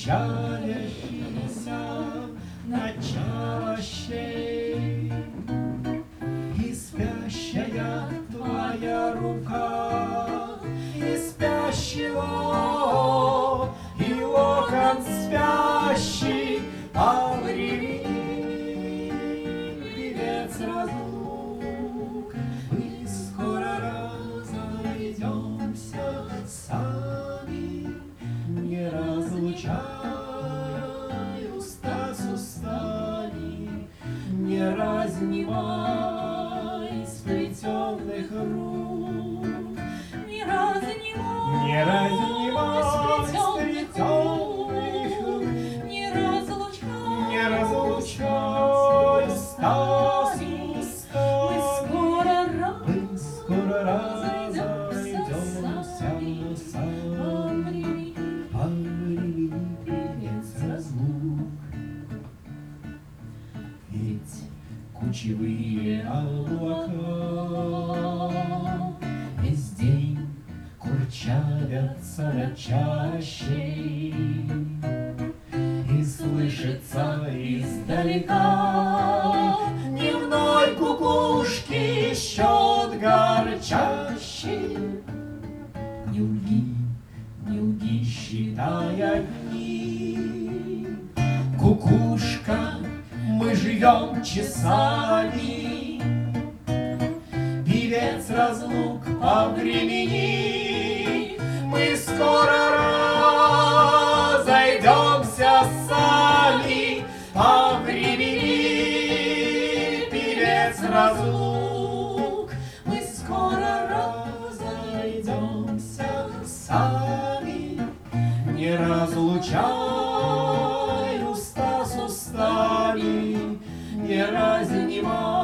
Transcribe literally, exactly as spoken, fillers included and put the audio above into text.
печалящийся над чащей. И спящая твоя рука, и спящего, и локон спящий обрели. Певец разлук, мы скоро разойдемся сами, не разлучай уста с устами, не разнимай сплетенных рук, Не разнимай, не разнимай сплетенных рук, не разлучай, не разлучай уста с мы устами. скоро Мы скоро разойдемся разойдемся сами. сами. Повели певец разлук, ведь кучевые облака весь день курчавятся над чащей, и слышится издалека дневной кукушки счет горчащий. Не лги, не лги, считай одни, кукушка, мы живем часами. Певец разлук по времени, мы скоро разойдемся сами по времени. Певец разлук, мы скоро разойдемся сами, не разлучай уста с устами, не разнимай